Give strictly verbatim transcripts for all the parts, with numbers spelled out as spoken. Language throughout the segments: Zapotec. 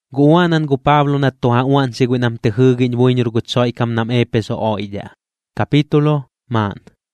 Guanan gu Pablo na tuhaan si gwinam tehugin buinyor gutsoy kam nam Epeso o ida. Kapitulo man.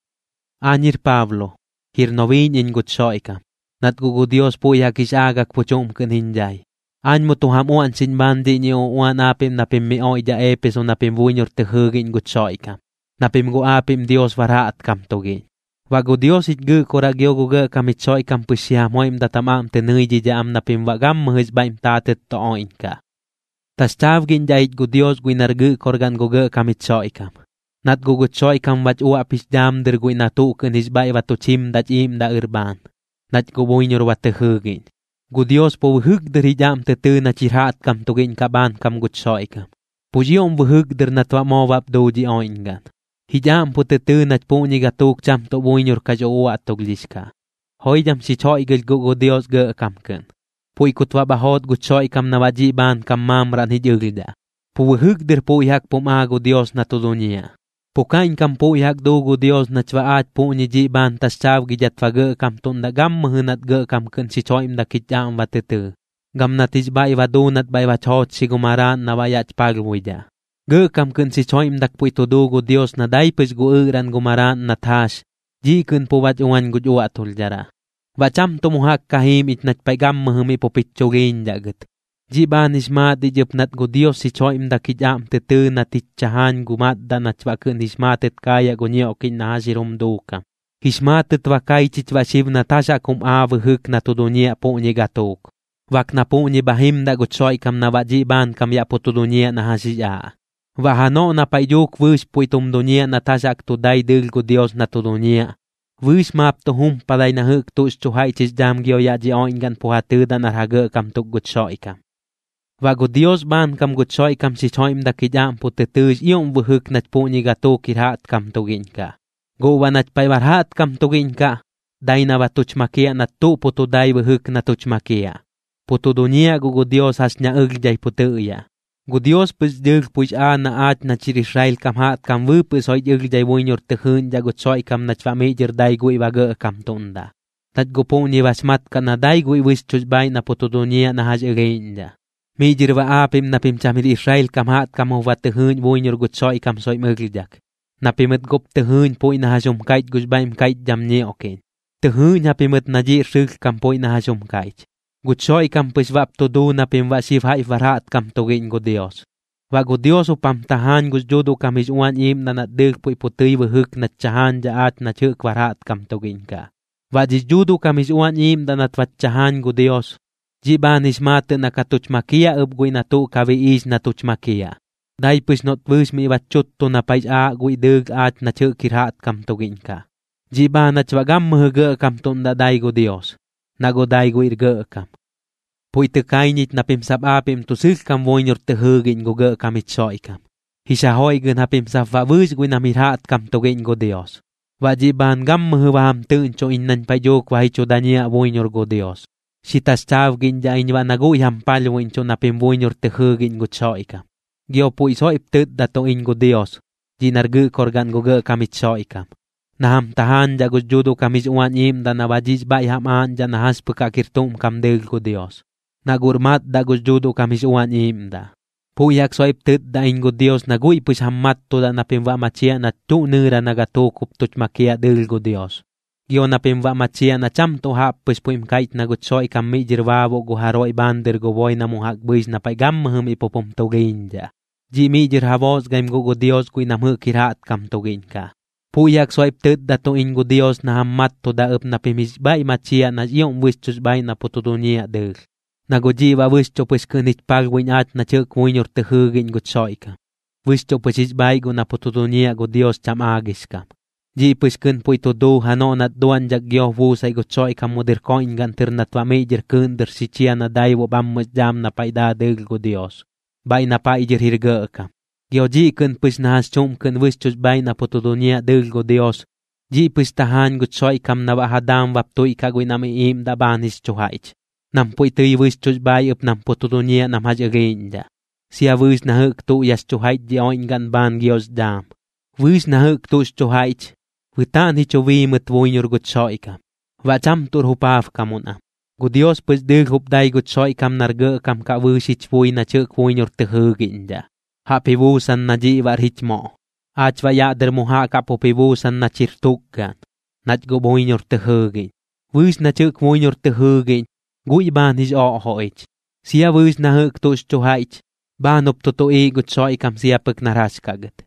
Anir Pablo, hirnovin in gutsoy kam. Nat gugu Dios po yakis agak puchum keninjay. An mo tuham uan sin bandi ni uan apim napim mi o ida Epeso napim buinyor tehugin gutsoy kam. Napim gu apim Dios varaat kam togin. Wago Dios it gu koragyo gu gu kamitsoy kam pusya moim datamam tenuji jam napim wagam mahis baim tatet to oin ka. Tas chavgin jait gu Dios guinar gu korgan gu gu kamitsoy kam. Nat gu gutsoy kam wach uapis jam der gu inatu kenis bay watu chim dat im da urban. Nat gu buinyor watehugin. Gu Dios po wuhug der hijam tetu na chirhat kam togin kaban kam gutsoy kam. Pujiom wuhug der natwa mo wap doji oingan. Hijam putetu na puni gatuk cham to buinyor kajo uat togliska. Hoidam si choy gil gu Dios gu kamken. Pui kutwa bahot gutsoy kam na wajiban kam mamran hijugida. Pu wuhug der po ihak pumago Dios na tudunia. Pukain kam po ihak dugu Dios na chwaat po ni jiban tas chav gijat wage kam tunda gam mahunat ge kam ken si choim da kitjam watetu. Gam natij bay wadunat bay wachot si gumaran na wayach pagwida. Ge kam ken si choim dak po ito dugu Dios na daypes gu uran gumaran na tash. Ji ken po wat uwan gudwa tuljara. Wacham tumuhak kahim itnat pay gam mahumi po pitchogin jagat. Jiban ismat di jepnat gu Dios si choim da kijam tetu na titchahan gumat da na chwaken ismatet kaya gu nyokin na hasirum duka. Ismatet wakay chichwashiv na tasha kum avhuk na tudunia po ni gatok. Wak na po ni bahim da gutsoy kam na wajiban kam ya po tudunia na hasiya. Wahano na payuk wish po itum dunia na tasha tuday dil gu Dios na tudunia. Wish map to hum palay na huk tus chuhay chisjam gyo ya ji oingan po hatuda na raga kam tuk gutsoy kam. Wago Dios ban kam gutsoy kam si choim da kijam putetuj yung wuhuk nat po ni gato kirhat kam tugin ka. Gowa nat paywarhat kam tugin ka. Day na watuchmakia nat tu puto day wuhuk na tuchmakia. Puto dunia gugu Dios has nya ugjay putuya. Gu Dios pus dig puj a na at na chir Israel kam hat kam wupus hoy ugjay buinyor tehun ja gutsoy kam na chwamijir day gui waga kam tunda. Tat gu po ni wasmat ka na day gui wis chusbay na puto dunia na has ugainja. Mijir wa apim na pimchamil Israel kam hat kam huwat tehun buinyor gutsoy kam soy mergjak. Na pimet gop tehun poy na hasum kait gusbaim kait jam nye oken. Tehun na pimet na jir sik kam poy na hasum kait. Gutsoy kam piswap to do na pimwa sifhay varat kam togin go Dios. Wa go Dios upam tahan gusjudo kam isuan im na natdig poy putoy wuhuk na tsahan jaat na chuk varat kam togin ka. Wa jisjudo kam isuan im na natwat tsahan go Dios. Jiban ismate na katuchmakia ubgui na tu kawi is na tuchmakia. Day pus not wish mi wachut to na pais a gui dug at na chuk kirhat kam tugin ka. Jiban na chwagam mahga kam tunda day go Dios. Nago day go irga kam. Puy te kainit na pimsap apim to sil kam voinyor te hugin go ga kam itsoy kam. Hisahoy gan ha pimsap wa wish gui na mirhat kam tugin go Dios. Wa jiban gam mahwam tun cho innan payok wa hicho danya voinyor go Dios. Si tas chav gin ja inwa nagu yampal win cho na pimbuinyor tehugin gutsoy kam. Gyo po iso iptut dato in go Dios. Jinargu korgan go ga kamitsoy kam. Naham tahan ja gusjudo kamis uan im da nawajis ba yaman ja nahas pekakirtum kam del go Dios. Nagurmat da gusjudo kamis uan im da. Puyak so iptut da in go Dios nagu ipus hammat to da na pimwa machia na tu nira nagatukup tuchmakia del go Dios. Gyo na pimwa machia na cham to hap pus puim kait na gutsoy kam mi jirwabo go haroy bander go boy na muhak buis na paigam mahum ipopom togin ja. Ji mi jirhavos gaim go go Dios kui na mukirhat kam togin ka. Puyak so iptut da to in go Dios na hammat to da up na pimis bay machia na yung wis chus bay na putudunia del. Na go jiwa wis cho pus kunit pagwin at na chuk winyor tehugin gutsoy ka. Wis cho pus isbay go na putudunia go Dios cham agis kam. Ji pus kun po ito do hano nat doan jagyo wusay gutsoy kam moder koin gantir na twamejir kun der si chia na daywo bammas jam na paidadil go Dios. Bay na paijir hirga kam. Gyo ji kun pus nahas chum kun wis chus bay na putudunia dil go Dios. Ji pus tahan gutsoy kam na wahadam waptoy kagoy na miim da banis chuhaich. Nam po ito'y wis chus bay up nam putudunia nam hajagin ja. Siya wis na huk tu yas chuhaich di oin gan ban Dios dam. Wis na huk tu chuhaich. Witan hicho vi met voinyor gutsoy kam. Wa cham tur hupaf kamuna. Gu Dios pues dыг hup day gut soi kam nargă kam ka vư shich vui na chữ vui nhur te hugin ja. Ha pivusan na ji var hich mo. Ach va ya der muha ka po pivusan na chirtukan. Nach go vui nhur te hugin. Vus na chữ vui nhur te hugin. Gui ban his o hoich. Sia vus na huk tush chu haich. Ban up to to e gut soi kam sia pek narash kaget.